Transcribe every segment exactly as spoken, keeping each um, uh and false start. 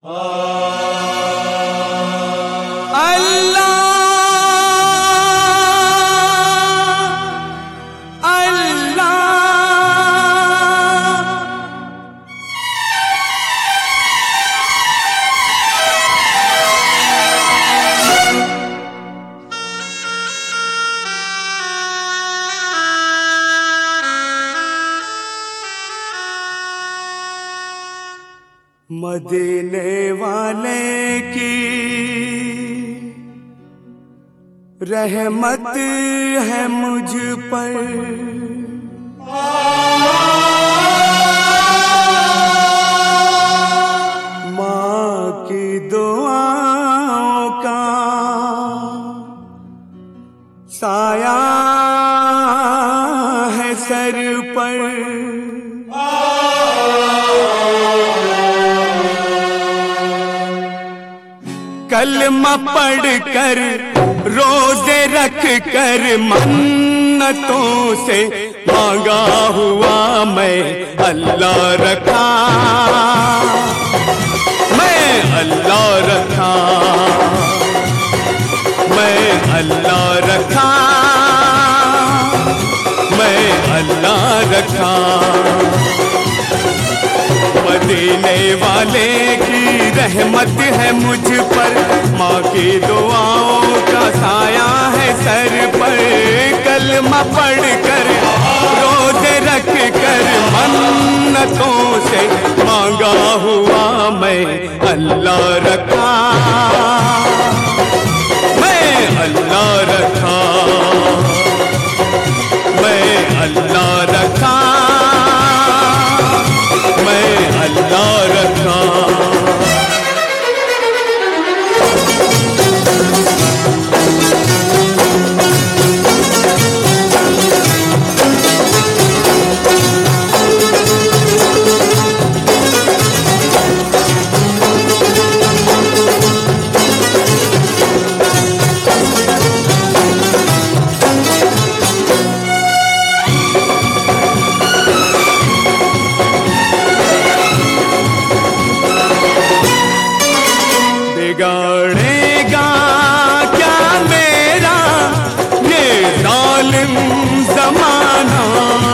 मदीने वाले की रहमत है मुझ पर, माँ की दुआओं का साया है सर पर। कलमा पढ़ कर रोजे रख कर मन्नतों से मांगा हुआ मैं अल्लाह रखा, मैं अल्लाह रखा, मैं अल्लाह रखा, मैं अल्लाह रखा। मदीने वाले की रहमत है मुझ पर, माँ की दुआओं का साया है सर पर। कलमा पढ़ कर रोज़े रख कर मन्नतों से मांगा हुआ मैं अल्लाह रखा, मैं अल्लाह रखा, मैं अल्लाह रखा, मैं अल्लाह रखा। बिगाड़ेगा क्या मेरा ये जालिम ज़माना,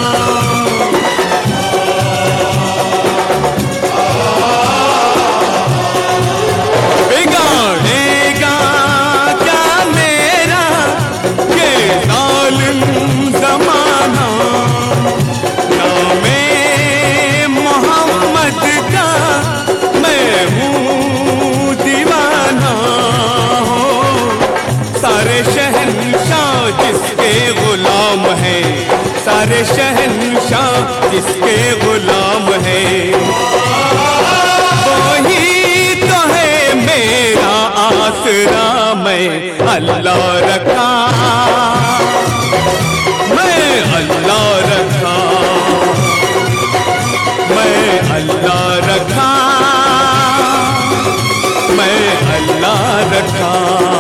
बिगाड़ेगा क्या मेरा ये जालिम ज़माना। नामे मोहम्मद का मैं हूँ दीवाना, हो सारे शहंशाह जिसके गुलाम है, सारे शहंशाह जिसके गुलाम है, वही तो है मेरा आसरा। मैं अल्लाह रखा, मैं अल्लाह रखा, मैं अल्लाह रखा, मैं अल्लाह रखा।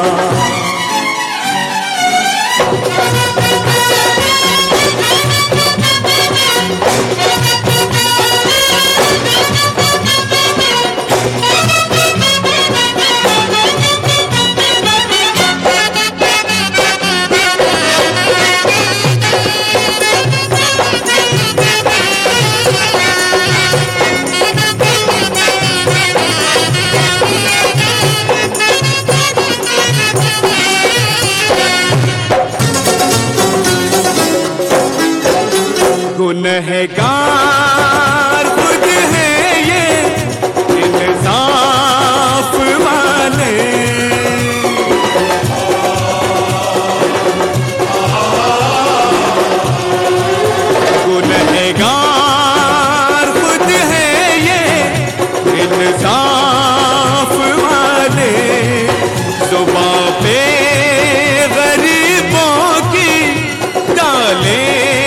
गुनहगार खुद है ये इंसाफ वाले, गुनहगार खुद है ये इंसाफ वाले। जुबां पे गरीबों की डाले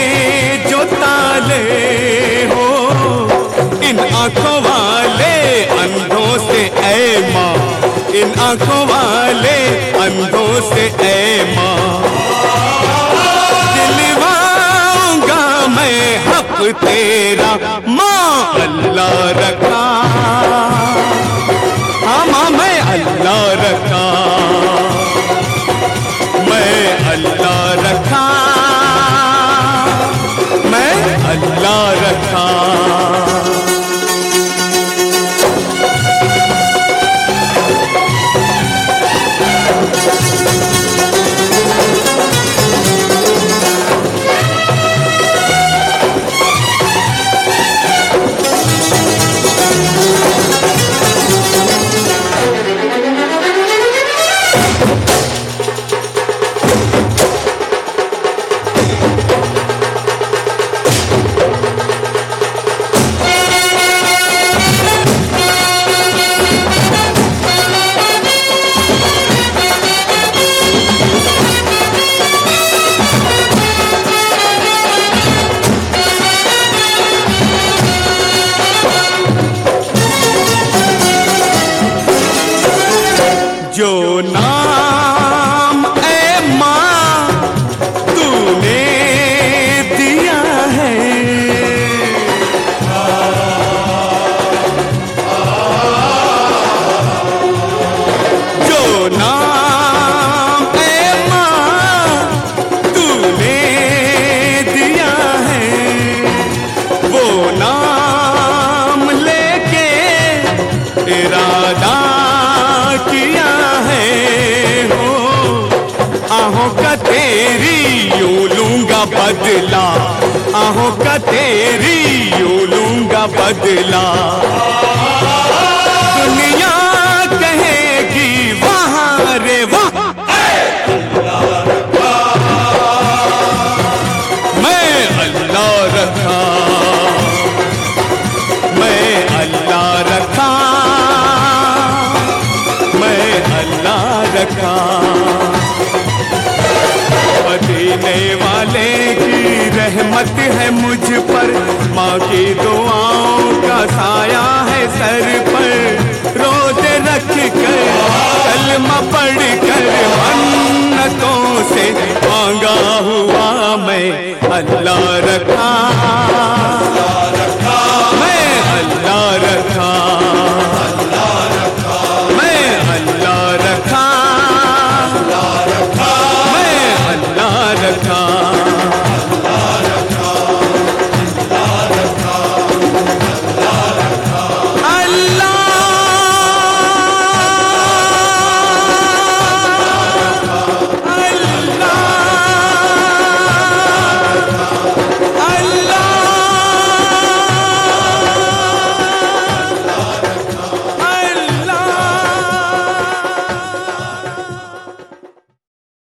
हो, इन आंखों वाले अंधों से ऐ माँ, इन आंखों वाले अंधों से ऐ माँ। दिलवाऊंगा मैं हक तेरा, माँ अल्लाह रखा, रखा। जो नाम ए माँ तूने दिया है, जो नाम ए माँ तूने दिया है, वो नाम लेके इरादा किया है हो। आहों का तेरी यूं लूंगा बदला, आहों का तेरी यूं लूंगा बदला। दुनिया कहेगी वहाँ रे वाह, मैं अल्लाह रखा, मैं अल्लाह रखा, अल्लाह रखा। मदीने वाले की रहमत है मुझ पर, माँ की दुआओं का साया है सर पर। रोज़े रख कर कलमा पढ़ कर मन्नतों से मांगा हुआ मैं अल्लाह रखा, मैं अल्लाह रखा।